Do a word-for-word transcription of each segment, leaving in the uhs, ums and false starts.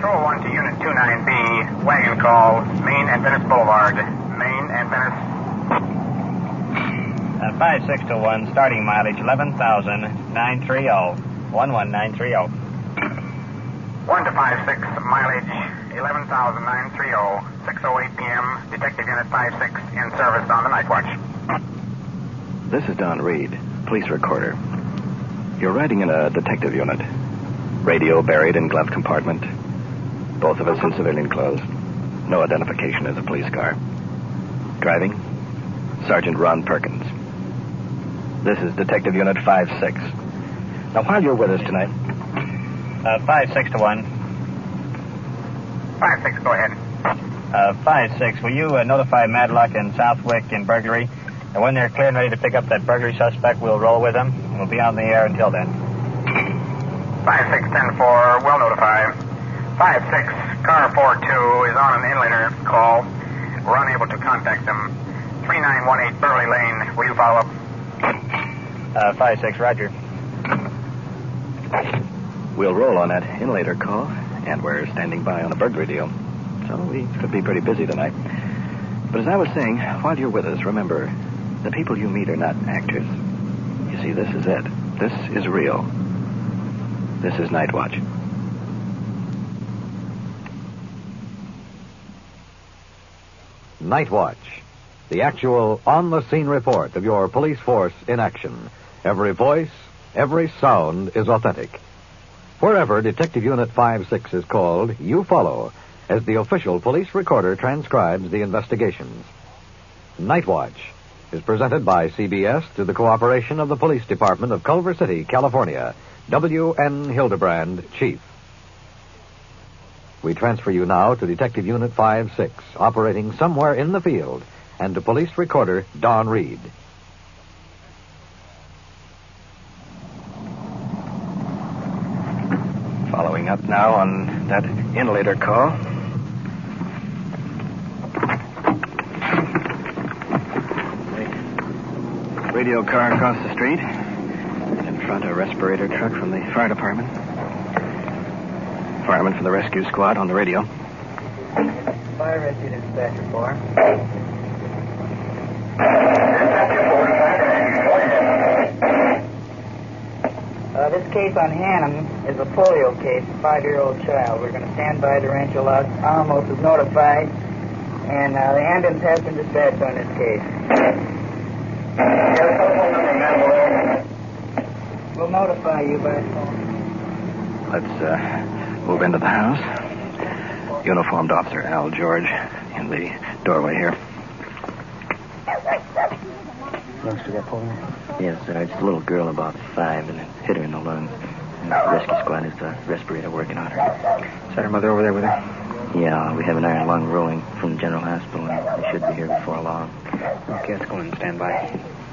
Control one to Unit two nine B. Wagon call, Main and Venice Boulevard. Main and Venice. Uh, five six two one, starting mileage eleven thousand nine hundred thirty. one one nine three zero. one to five six, mileage eleven thousand nine hundred thirty. six oh eight p.m. Detective Unit five six in service on the night watch. This is Don Reed, police recorder. You're riding in a detective unit. Radio buried in glove compartment. Both of us in civilian clothes. No identification as a police car. Driving? Sergeant Ron Perkins. This is Detective Unit five six. Now, while you're with us tonight... Uh, five six to one. five six, go ahead. Uh, five six, will you uh, notify Madlock and Southwick in burglary? And when they're clear and ready to pick up that burglary suspect, we'll roll with them. And we'll be on the air until then. five six ten four, we'll notify. five six, car four two is on an inlater call. We're unable to contact them. three nine one eight Burley Lane, will you follow up? Uh, five six, roger. We'll roll on that inlater call, and we're standing by on a burglary deal. So we could be pretty busy tonight. But as I was saying, while you're with us, remember, the people you meet are not actors. You see, this is it. This is real. This is Night Watch. Night Watch, the actual on-the-scene report of your police force in action. Every voice, every sound is authentic. Wherever Detective Unit five six is called, you follow as the official police recorder transcribes the investigations. Night Watch is presented by C B S through the cooperation of the Police Department of Culver City, California. W N Hildebrand, Chief. We transfer you now to Detective Unit five six, operating somewhere in the field, and to Police Recorder Don Reed. Following up now on that inlater call. Radio car across the street. In front, a respirator truck from the fire department. Fireman from the rescue squad on the radio. Fire rescue dispatcher four. Uh, this case on Hannum is a polio case, a five-year-old child. We're going to stand by to Rancho Los Alamos is notified, and uh, the ambulance has been dispatched on this case. We'll notify you by phone. Let's uh, move into the house. Uniformed Officer Al George in the doorway here. Youngster got pulled in? Yes, sir. It's a little girl about five, and it hit her in the lungs. And the rescue squad has the respirator working on her. Is that her mother over there with her? Yeah, we have an iron lung rolling from the general hospital, and they should be here before long. Okay, let's go in and stand by.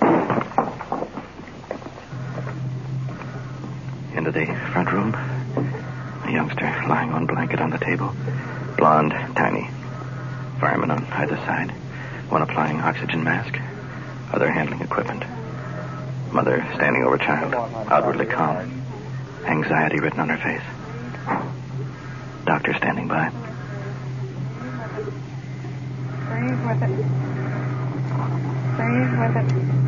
Into the front room. A youngster lying on blanket on the table. Blonde, tiny. Firemen on either side. One applying oxygen mask. Other handling equipment. Mother standing over child, outwardly calm. Anxiety written on her face. Doctor standing by. Breathe with it. Breathe with it.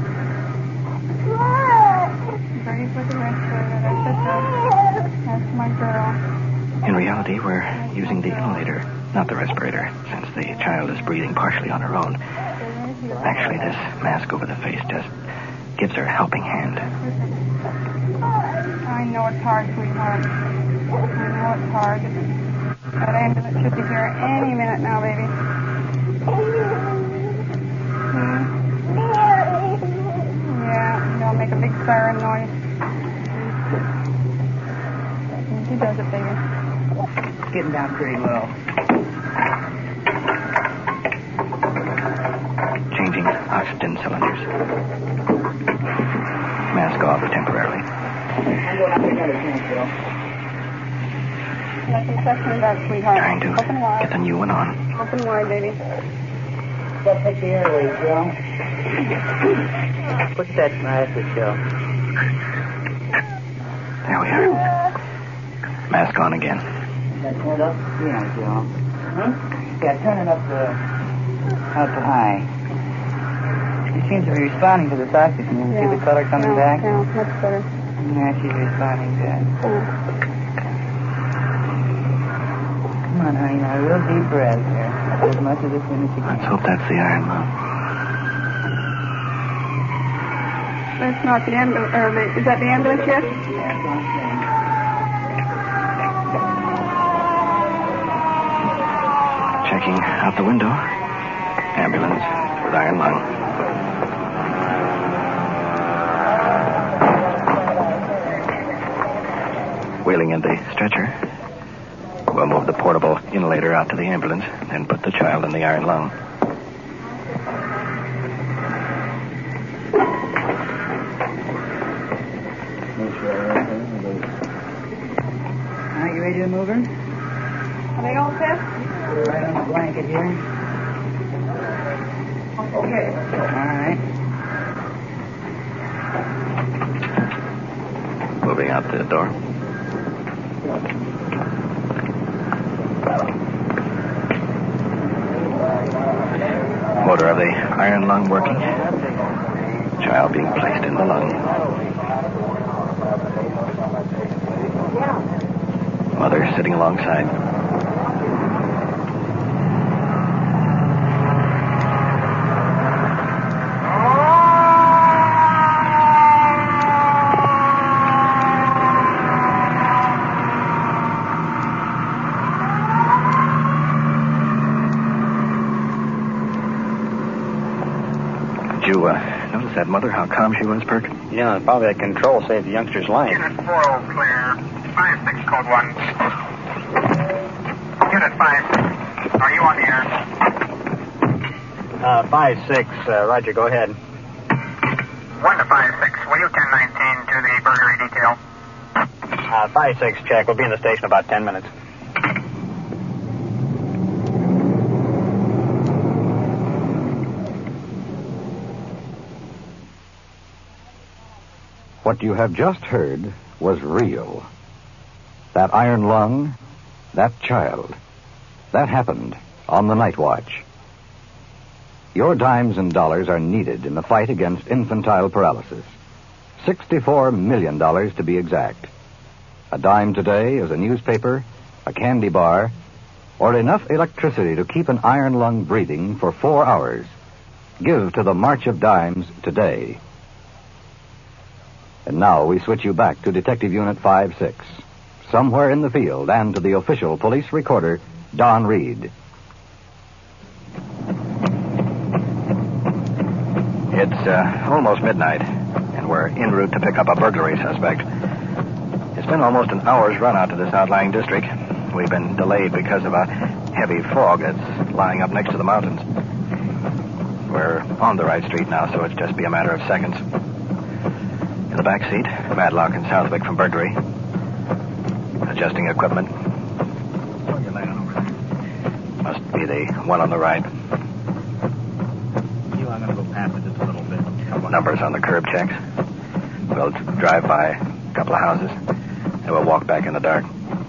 Breathe with the respirator. That's it, though. That's my girl. In reality, we're using the inhalator, not the respirator, since the child is breathing partially on her own. Actually, this mask over the face just gives her a helping hand. I know it's hard, sweetheart. I know it's hard. That ambulance should be here any minute now, baby. Hmm? Yeah, they'll make a big siren noise. He does it, baby. It's getting down pretty low. Changing oxygen cylinders. Mask off temporarily. I'm going up to another tank, Bill. Nothing suction back, sweetheart. Trying to Open wide. get the new one on. Open wide, baby. Just take the airways, Bill. What's that mask, Bill? There we are. Mask on again. That turn it up. Yeah, Joe. Huh? Yeah, turn it up to, up to high. She seems to be responding to this oxygen. You Yeah. see the color coming yeah, back? Yeah, much better. Yeah, she's responding good. Yeah. Come on, honey, now, real deep breath here. As much of this in as you Let's can. hope that's the iron lung. That's not the ambulance. Or the, is that the ambulance yet? Yeah, it's on screen. Checking out the window. Ambulance with iron lung. Wheeling in the stretcher. We'll move the portable inhalator out to the ambulance and put the child in the iron lung. All right, you ready to move her? Are they all set? Right on the blanket here. Okay. All right. Moving out the door. Motor of the iron lung working. Child being placed in the lung. Mother sitting alongside. Did you uh, notice that mother, how calm she was, Perk? Yeah, probably that control saved the youngster's life. Unit four oh clear. five six code one. Unit five. Are you on the air? Uh, five six, uh, Roger, go ahead. one to five six. Will you ten nineteen to the burglary detail? Uh, five six, check. We'll be in the station about ten minutes. What you have just heard was real. That iron lung, that child, that happened on the night watch. Your dimes and dollars are needed in the fight against infantile paralysis. sixty-four million dollars to be exact. A dime today is a newspaper, a candy bar, or enough electricity to keep an iron lung breathing for four hours. Give to the March of Dimes today. And now we switch you back to Detective Unit five six, somewhere in the field, and to the official police recorder, Don Reed. It's uh, almost midnight, and we're en route to pick up a burglary suspect. It's been almost an hour's run out to this outlying district. We've been delayed because of a heavy fog that's lying up next to the mountains. We're on the right street now, so it's just be a matter of seconds. In the back seat, Madlock and Southwick from burglary. Adjusting equipment. Must be the one on the right. You, I'm going to go past it just a little bit. Numbers on the curb checks. We'll drive by a couple of houses, and we'll walk back in the dark.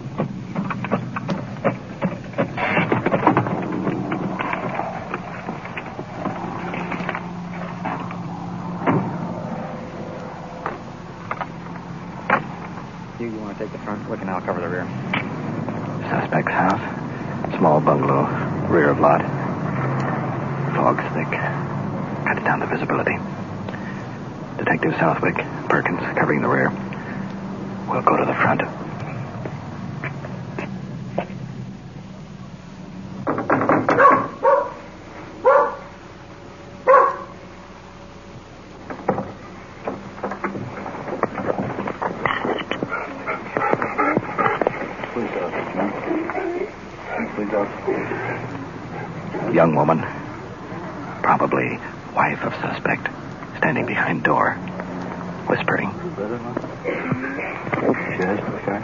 You, you want to take the front? We can now cover the rear. Suspect's house. Small bungalow, rear of lot. Fog's thick. Cuts down the visibility. Detective Southwick, Perkins, covering the rear. We'll go to the front. Young woman, probably wife of suspect, standing behind door, whispering. Cheers, okay.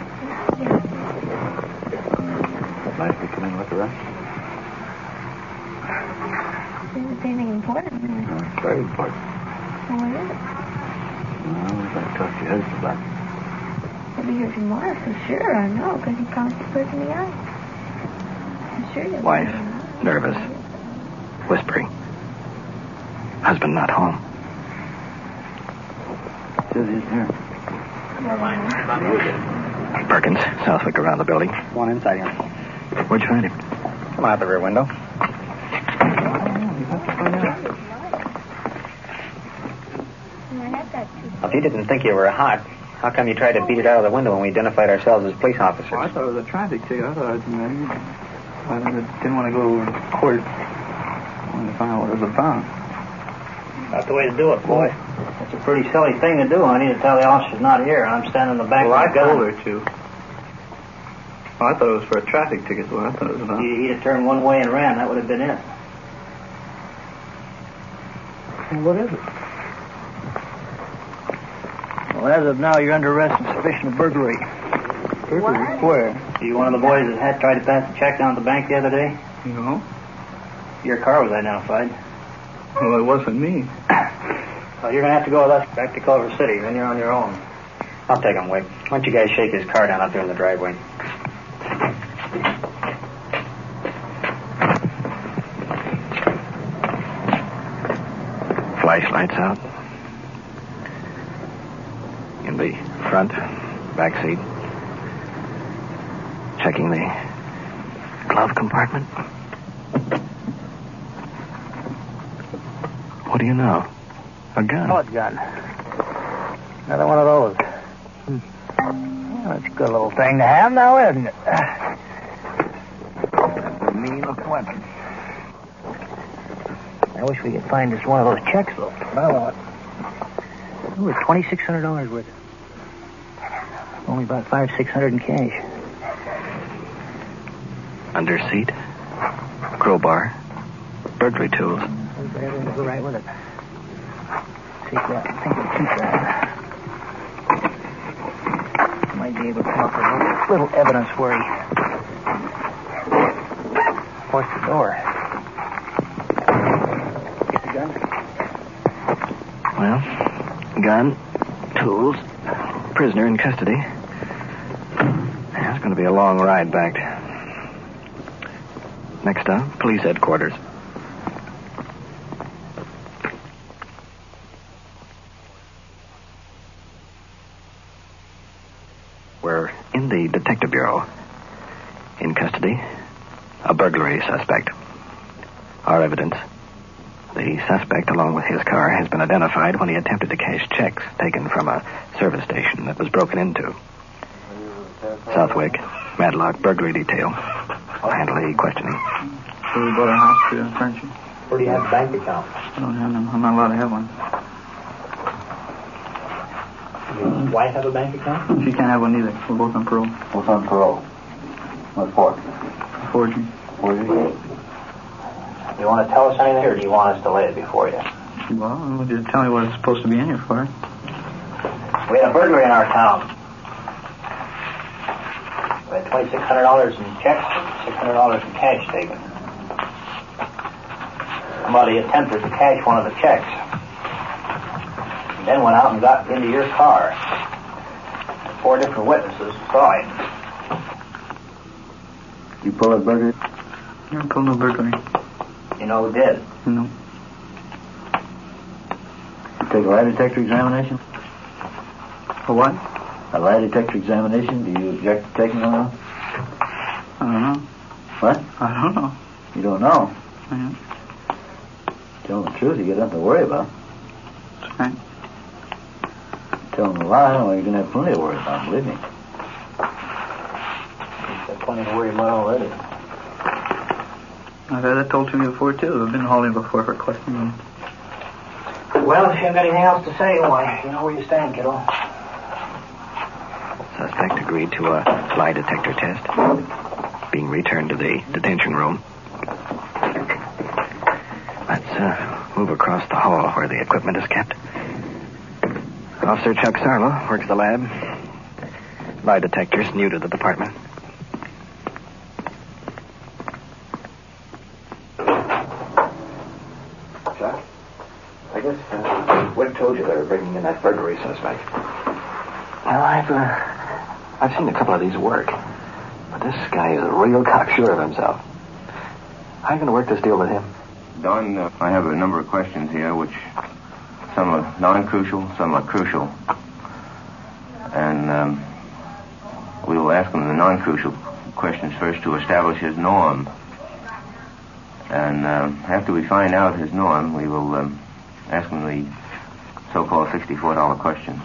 Nice to come in with the rest. Is it anything important? Uh, it's very important. Well, what is it? Well, I'm going to talk to your husband about it. He'll be here tomorrow for sure, I know, because he promised to put it in the eye. sure you Wife, nervous, whispering. Husband not home. Susie's here. Perkins, Southwick around the building. One inside here. Where'd you find him? Come out the rear window. Well, if you didn't think you were hot, how come you tried to beat it out of the window when we identified ourselves as police officers? Well, I thought it was a traffic ticket. I thought I was, you know, I didn't want to go to court. I wanted to find out what it was about. That's the way to do it, boy. It's a pretty silly thing to do, honey, to tell the officer's not here, and I'm standing in the back Well, I with a gun. told her to. Well, I thought it was for a traffic ticket. Well, I thought it was about. He'd have turned one way and ran. That would have been it. Well, what is it? Well, as of now, you're under arrest on suspicion of burglary. Burglary? Where? Are you one of the boys that had tried to pass a check down at the bank the other day? No. Your car was identified. Well, it wasn't me. Well, you're going to have to go with us back to Culver City. Then you're on your own. I'll take him, Wick. Why don't you guys shake his car down out there in the driveway? Flashlights out. In the front, back seat. Checking the glove compartment. What do you know? A gun. What gun? Another one of those. Hmm. Well, that's a good little thing to have now, isn't it? That's a mean-looking weapon. I wish we could find just one of those checks, though. I want. It was twenty-six hundred dollars worth. Only about five, six hundred in cash. Under seat. Crowbar. Burglary tools. We've got everything to go right with it. See if I think we'll keep that. Might be able to come up with a little, little evidence where he forced the door. Get the gun? Well, gun, tools, prisoner in custody. Yeah, it's going to be a long ride back. Next stop, police headquarters. We're in the Detective Bureau. In custody, a burglary suspect. Our evidence. The suspect, along with his car, has been identified when he attempted to cash checks taken from a service station that was broken into. Southwick, Madlock, burglary detail. I'll handle the questioning. So we bought a house for you, aren't you? Where do you have a bank account? I don't have none. I'm not allowed to have one. Your wife have a bank account? She can't have one either. We're both on parole. Both on parole. What for? Forgery. Forgery? You want to tell us anything, or do you want us to lay it before you? Well, I want you to tell me what it's supposed to be in here for. We had a burglary in our town. We had twenty-six hundred dollars in checks and six hundred dollars in cash taken. Somebody attempted to cash one of the checks. And then went out and got into your car. Four different witnesses saw him. You pull a burglary? I didn't pull no burglary. You know who did? No. You take a lie detector examination? A what? A lie detector examination? Do you object to taking one? I don't know. What? I don't know. You don't know? Yeah. Tell them the truth, you got nothing to worry about. That's right. Tell them a lie, well, you're going to have plenty to worry about, believe me. You've got plenty to worry about already. I've had that told to me before, too. I've been hauling before for questioning. Well, if you haven't got anything else to say, why, you know where you stand, kiddo. Suspect agreed to a lie detector test. Being returned to the detention room. Let's uh, move across the hall where the equipment is kept. Officer Chuck Sarlo works the lab. Lie detector's new to the department. Chuck, I guess uh, Wick told you they were bringing in that burglary suspect. Well, I've uh, I've seen a couple of these work, but this guy is a real cocksure of himself. How are you going to work this deal with him? Don, uh, I have a number of questions here, which some are non-crucial, some are crucial. And um, we will ask him the non-crucial questions first to establish his norm. And uh, after we find out his norm, we will um, ask him the so-called sixty-four dollar questions.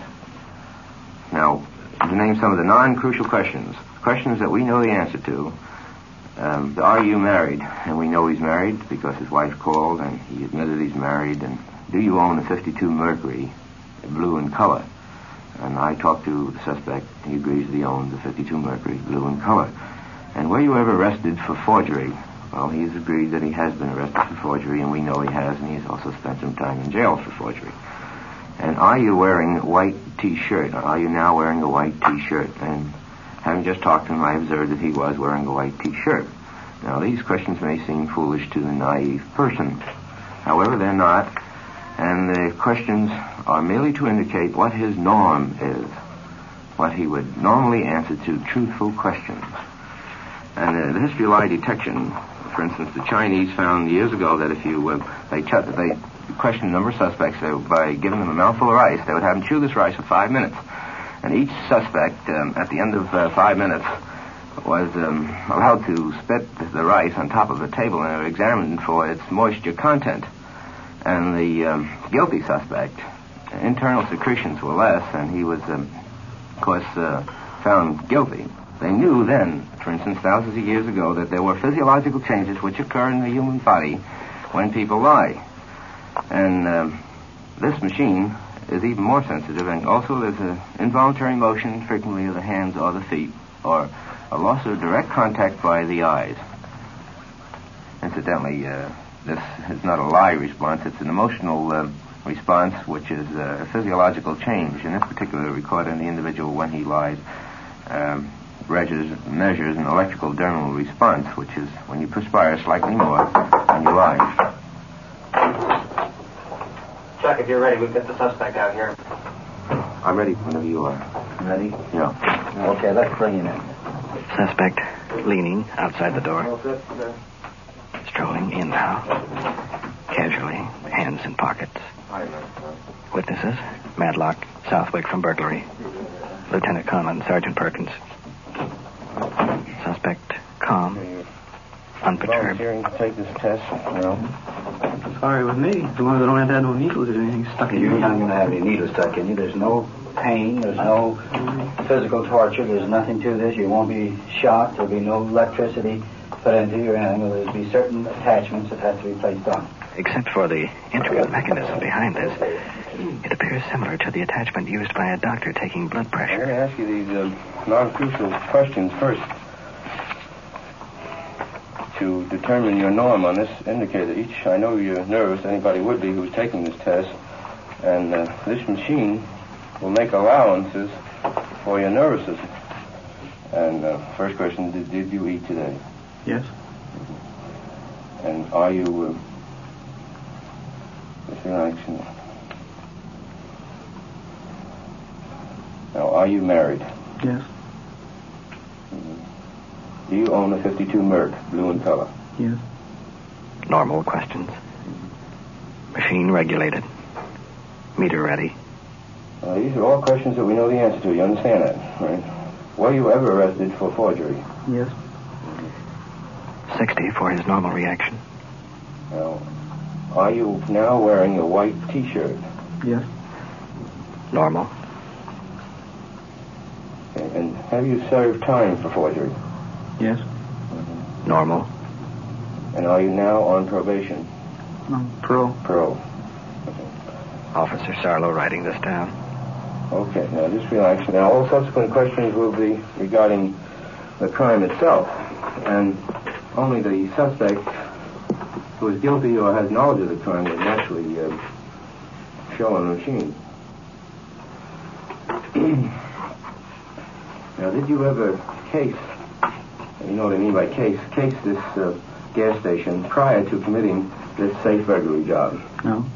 Now, to name some of the non-crucial questions, questions that we know the answer to. Um, are you married? And we know he's married because his wife called and he admitted he's married. And do you own a fifty-two Mercury, blue in color? And I talked to the suspect. He agrees that he owns a fifty-two Mercury, blue in color. And were you ever arrested for forgery? Well, he's agreed that he has been arrested for forgery, and we know he has, and he's also spent some time in jail for forgery. And are you wearing a white T-shirt? Are you now wearing a white T-shirt? And having just talked to him, I observed that he was wearing a white T-shirt. Now, these questions may seem foolish to the naive person. However, they're not. And the questions are merely to indicate what his norm is, what he would normally answer to truthful questions. And uh, the history of lie detection, for instance, the Chinese found years ago that if you, uh, they, ch- they questioned a number of suspects uh, by giving them a mouthful of rice, they would have them chew this rice for five minutes. And each suspect, um, at the end of uh, five minutes, was um, allowed to spit the rice on top of a table and were examined for its moisture content. And the um, guilty suspect, internal secretions were less, and he was, um, of course, uh, found guilty. They knew then, for instance, thousands of years ago, that there were physiological changes which occur in the human body when people lie. And um, this machine is even more sensitive, and also there's an involuntary motion frequently of the hands or the feet, or a loss of direct contact by the eyes. Incidentally, uh, this is not a lie response, it's an emotional uh, response, which is uh, a physiological change, and this particular recorded in the individual when he lies um, measures, measures an electrical dermal response, which is when you perspire slightly more when you lie. Chuck, if you're ready, we've got the suspect out here. I'm ready whenever you are. Ready? Yeah. Okay, let's bring him in. Suspect leaning outside the door. Strolling in now. Casually, hands in pockets. Witnesses, Madlock, Southwick from burglary. Lieutenant Conlon, Sergeant Perkins. Suspect calm, unperturbed. Volunteering to take this test? No. Sorry with me. As long as I don't have to have no needles or anything stuck in You're me. not going to have any needles stuck in you. There's no pain. There's no physical torture. There's nothing to this. You won't be shot. There'll be no electricity put into you or anything. There'll be certain attachments that have to be placed on. Except for the intricate mechanism behind this, it appears similar to the attachment used by a doctor taking blood I'm pressure. going to ask you these uh, non-crucial questions first to determine your norm on this indicator. Each, I know you're nervous, anybody would be who's taking this test, and uh, this machine will make allowances for your nervousness. And uh, first question, did, did you eat today? Yes. And are you... Uh, this reaction. Now, are you married? Yes. Mm-hmm. Do you own a fifty-two Merc, blue in color? Yes. Normal questions. Machine regulated. Meter ready. Uh, these are all questions that we know the answer to. You understand that, right? Were you ever arrested for forgery? Yes. sixty for his normal reaction. Now, are you now wearing a white T-shirt? Yes. Normal. Okay. And have you served time for forgery? Yes. Mm-hmm. Normal. And are you now on probation? No, pro. Pro. Okay. Officer Sarlo writing this down. Okay, now just relax. Now, all subsequent questions will be regarding the crime itself, and only the suspect who is guilty or has knowledge of the crime will naturally uh, show on the machine. Now, did you ever case, you know what I mean by case, case this uh, gas station prior to committing this safe burglary job? No.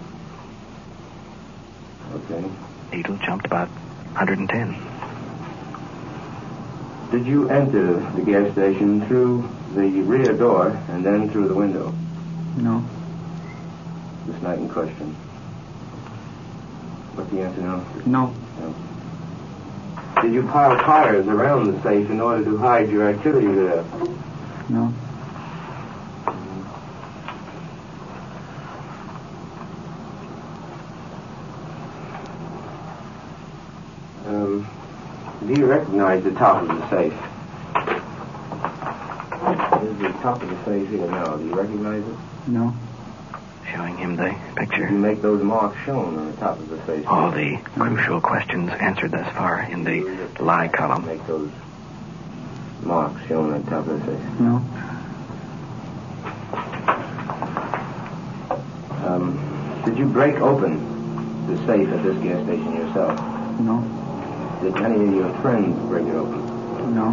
Okay. Needle jumped about one hundred ten. Did you enter the gas station through the rear door and then through the window? No. This night in question. What's the answer now? No. No. Did you pile tires around the safe in order to hide your activity there? No. Um, do you recognize the top of the safe? There's the top of the safe here now. Do you recognize it? No. Showing him the picture. Did you make those marks shown on the top of the safe? All the crucial questions answered thus far in the lie column. Make those marks shown on the top of the safe? No. Um, did you break open the safe at this gas station yourself? No. Did any of your friends break it open? No.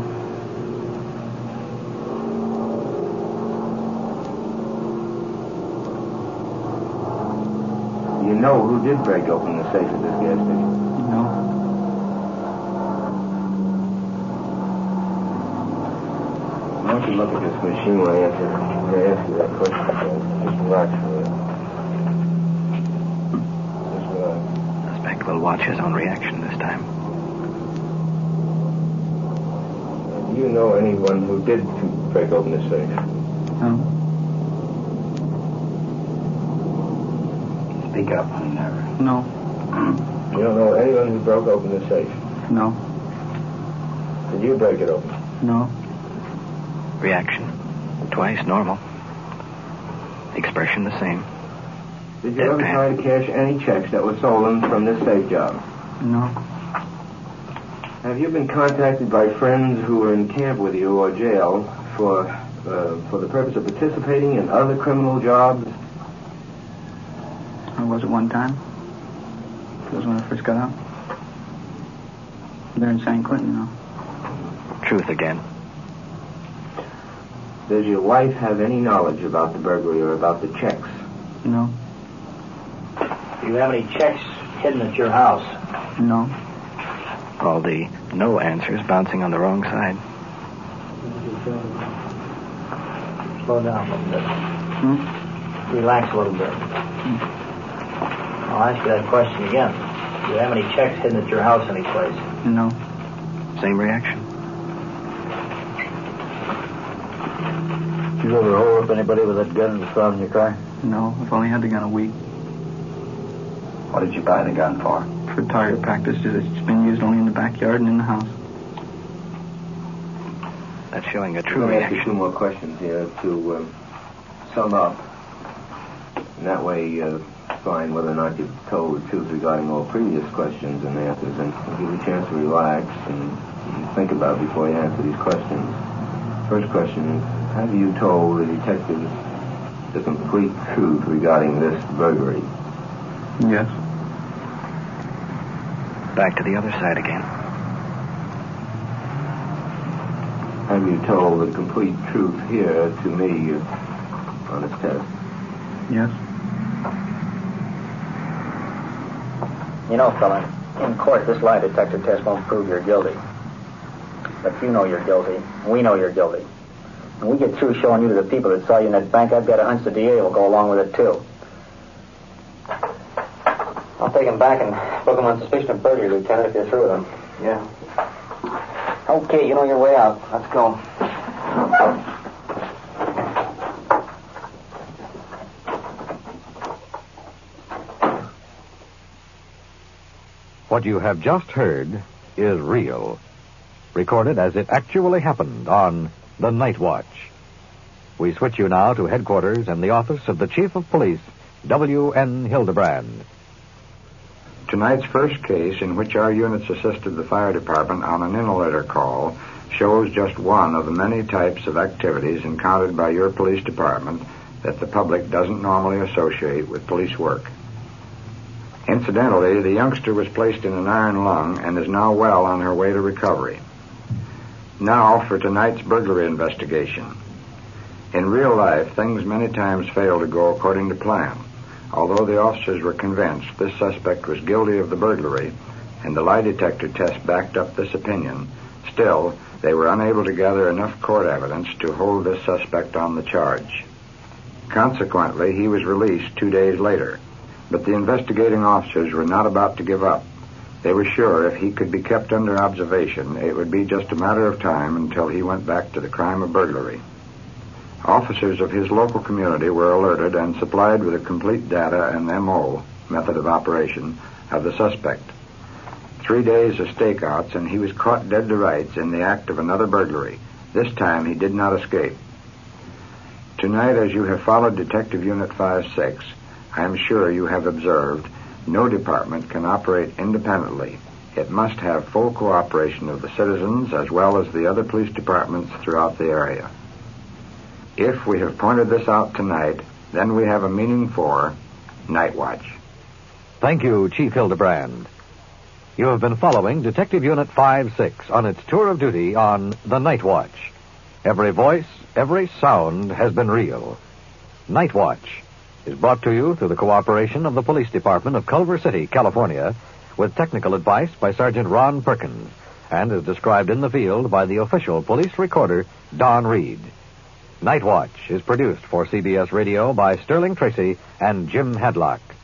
You know who did break open the safe at this gas station? No. Why don't you look at this machine when I answer, when I ask you that question? Just watch for it. Just watch. Suspect will watch his own reaction this time. Do you know anyone who did break open the safe? No. Speak up, honey, never. No. You don't know anyone who broke open the safe? No. Did you break it open? No. Reaction. Twice normal. Expression the same. Did you ever try to cash any checks that were stolen from this safe job? No. Have you been contacted by friends who were in camp with you or jail for uh, for the purpose of participating in other criminal jobs? I was at one time. That was when I first got out. They're in San Quentin now. Truth again. Does your wife have any knowledge about the burglary or about the checks? No. Do you have any checks hidden at your house? No. All the no answers bouncing on the wrong side. Slow down a little bit. Hmm? Relax a little bit. Hmm. I'll ask you that question again. Do you have any checks hidden at your house anyplace? No. Same reaction. Did you ever hold up anybody with that gun that's found in your car? No. I've only had the gun a week. What did you buy the gun for? For target practice. It's been used only in the backyard and in the house. That's showing a true Let me ask you reaction. two more questions here to um, sum up. And that way, uh, find whether or not you've told the truth regarding all previous questions and answers, and give you a chance to relax and think about it before you answer these questions. First question is, have you told the detectives the complete truth regarding this burglary? Yes. Back to the other side again. Have you told the complete truth here to me on this test? Yes. You know, fella, in court, this lie detector test won't prove you're guilty. But you know you're guilty. We know you're guilty. When we get through showing you to the people that saw you in that bank, I've got a hunch the D A will go along with it, too. I'll take him back and book him on suspicion of burglary, Lieutenant, if you're through with him. Yeah. Okay, you know your way out. Let's go. What you have just heard is real, recorded as it actually happened on The Night Watch. We switch you now to headquarters and the office of the Chief of Police, W N Hildebrand. Tonight's first case, in which our units assisted the fire department on an interletter call, shows just one of the many types of activities encountered by your police department that the public doesn't normally associate with police work. Incidentally, the youngster was placed in an iron lung and is now well on her way to recovery. Now for tonight's burglary investigation. In real life, things many times fail to go according to plan. Although the officers were convinced this suspect was guilty of the burglary, and the lie detector test backed up this opinion, still, they were unable to gather enough court evidence to hold this suspect on the charge. Consequently, he was released two days later, but the investigating officers were not about to give up. They were sure if he could be kept under observation, it would be just a matter of time until he went back to the crime of burglary. Officers of his local community were alerted and supplied with a complete data and M O, method of operation, of the suspect. Three days of stakeouts, and he was caught dead to rights in the act of another burglary. This time he did not escape. Tonight, as you have followed Detective Unit five six, I am sure you have observed no department can operate independently. It must have full cooperation of the citizens as well as the other police departments throughout the area. If we have pointed this out tonight, then we have a meaning for Night Watch. Thank you, Chief Hildebrand. You have been following Detective Unit five six on its tour of duty on The Night Watch. Every voice, every sound has been real. Night Watch is brought to you through the cooperation of the Police Department of Culver City, California, with technical advice by Sergeant Ron Perkins, and is described in the field by the official police recorder, Don Reed. Night Watch is produced for C B S Radio by Sterling Tracy and Jim Hadlock.